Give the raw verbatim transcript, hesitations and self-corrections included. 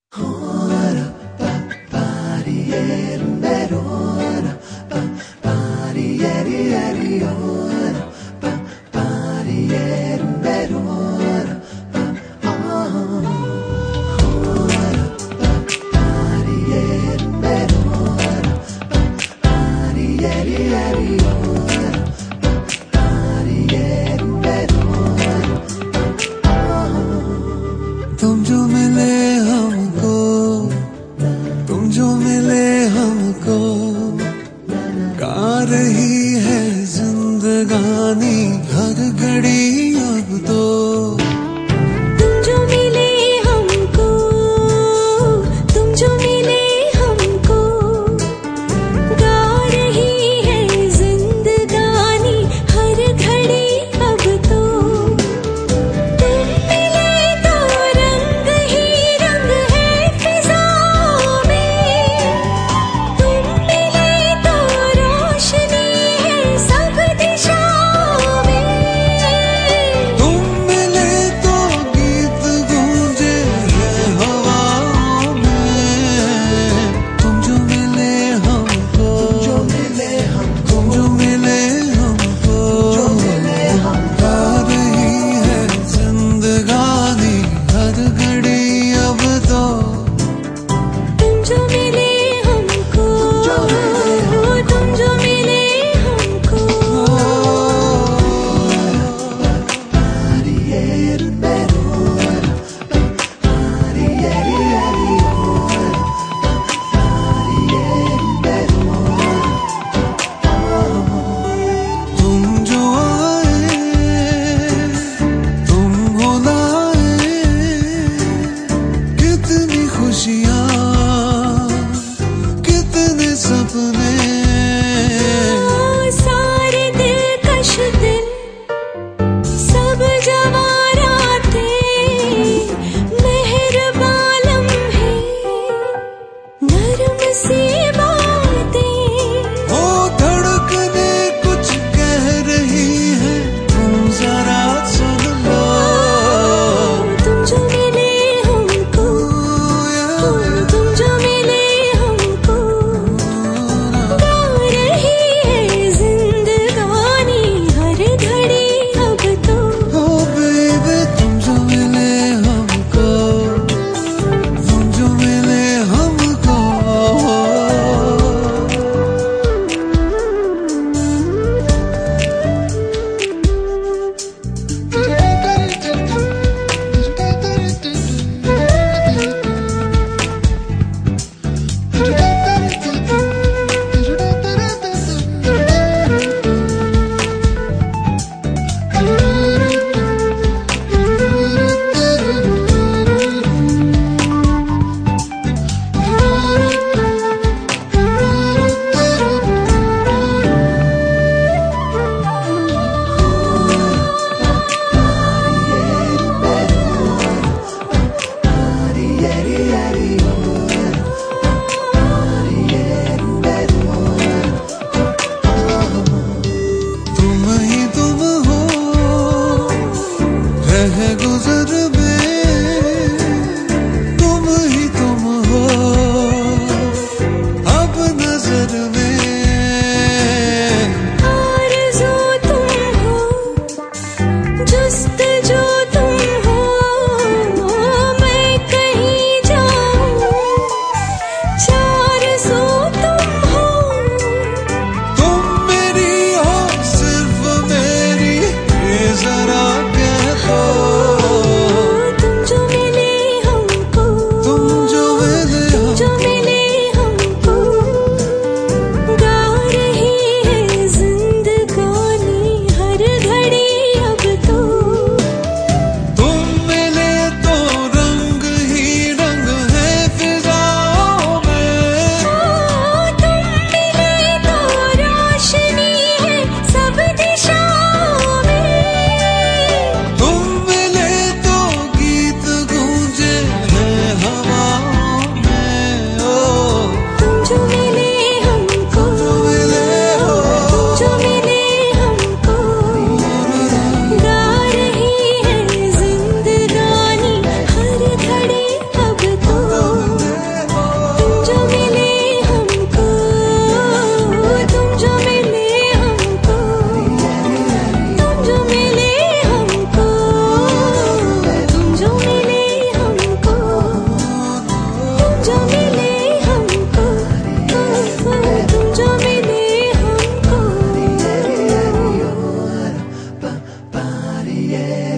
तुम जो मिले हमको, तुम जो मिले हमको, गा रही है जिंदगानी हर घड़ी अब तो। तुम जो मिले हमको, तुम जो मिले हमको, गा रही है जिंदगानी हर घड़ी अब तो। तुम मिले तो रंग ही रंग है फिजाओं में, तुम मिले तो रोशनी है सब दिशाओं में। तुम मिले तो गीत गूंजे है हवाओं में। तुम जो मिले हमको, जो मिले हमको, तुम जो मिले हमको, जो मिले हमको, गा रही है जिंदगानी हर घड़ी अब तो। तुम जो मिले हमको, तुम जो मिले हमको। तुम जो आए, तुम हो लाए, कितनी खुशियाँ, कितने सपने। सारे दिलकश दिन, सब जवां रातें, मेहरबान लम्हे, नर्म सी बातें। ओ धड़कने कुछ कह रही है, तुम जरा सुन लो। तुम जो मिले हमको, yeah.